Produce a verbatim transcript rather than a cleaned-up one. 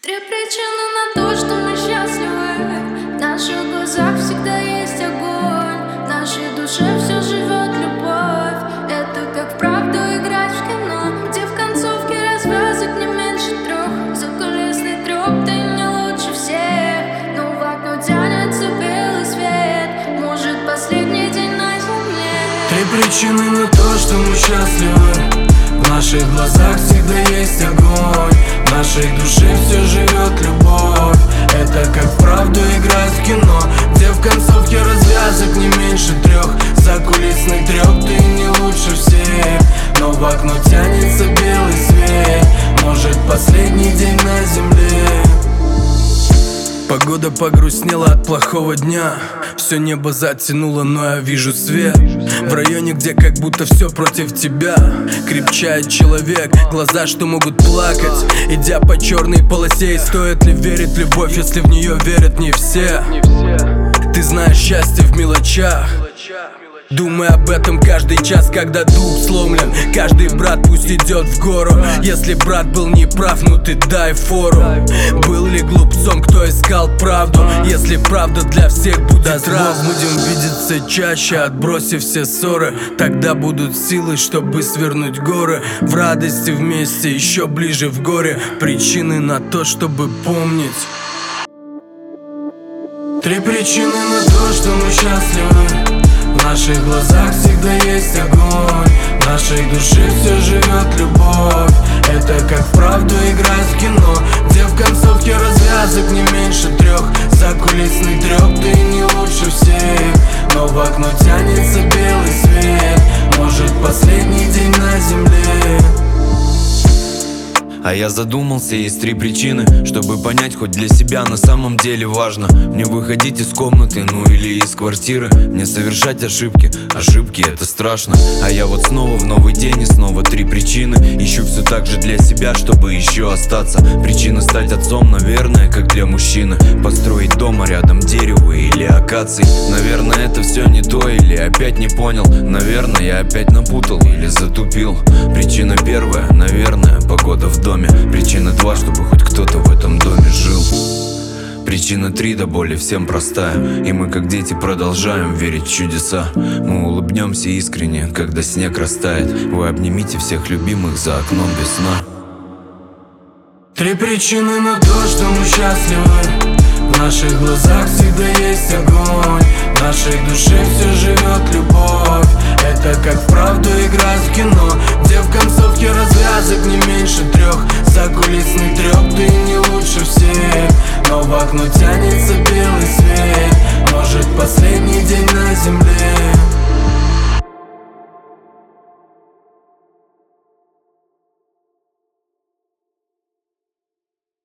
Три причины на то, что мы счастливы. В наших глазах всегда есть огонь. В нашей душе все живет любовь. Это как вправду играть в кино, где в концовке развязок не меньше трех. Закулисный трёп, ты не лучше всех. Но в окно тянется белый свет. Может, последний день на земле. Три причины на то, что мы счастливы. В наших глазах всегда есть огонь. В нашей душе все живет любовь. Это как вправду играть в кино, где в концовке развязок не меньше трех. Закулисный трёп, ты не лучше всех. Но в окно тянется белый свет. Может, последний день на земле. Погода погрустнела от плохого дня. Все небо затянуло, но я вижу свет. В районе, где как будто все против тебя. Крепчает человек, глаза, что могут плакать, идя по черной полосе. И стоит ли верить в любовь, если в нее верят не все? Ты знаешь счастье в мелочах. Думай об этом каждый час, когда дуб сломлен. Каждый брат пусть идет в гору. Если брат был неправ, ну ты дай фору. Был ли глупцом, кто искал правду? Если правда для всех будет раз, будем видеться чаще, отбросив все ссоры. Тогда будут силы, чтобы свернуть горы. В радости вместе, еще ближе в горе. Причины на то, чтобы помнить. Три причины на то, что мы счастливы. В наших глазах всегда есть огонь. В нашей душе все живет любовь. Это как вправду играть в кино, где в концовке развязок не меньше трех. Закулисный трёп, ты не лучше всех. Но в окно тянется белый свет. Может, последний день на земле. А я задумался, есть три причины, чтобы понять, хоть для себя на самом деле важно мне выходить из комнаты, ну или из квартиры. Мне совершать ошибки, ошибки это страшно. А я вот снова в новый день и снова три причины. Ищу все так же для себя, чтобы еще остаться. Причина стать отцом, наверное, как для мужчины. Построить дома рядом дерева или акаций. Наверное, это все не то или опять не понял. Наверное, я опять напутал или затупил. Причина первая, наверное, погода в доме. Причина два, чтобы хоть кто-то в этом доме жил. Причина три до боли всем простая. И мы как дети продолжаем верить в чудеса. Мы улыбнемся искренне, когда снег растает. Вы обнимите всех любимых за окном без сна. Три причины на то, что мы счастливы. В наших глазах всегда есть огонь. В нашей душе все живет любовь. Это как вправду играть в кино, где в концовке развязок не меньше трех. Закулисный трёп, ты не лучше всех. Но в окно тянется белый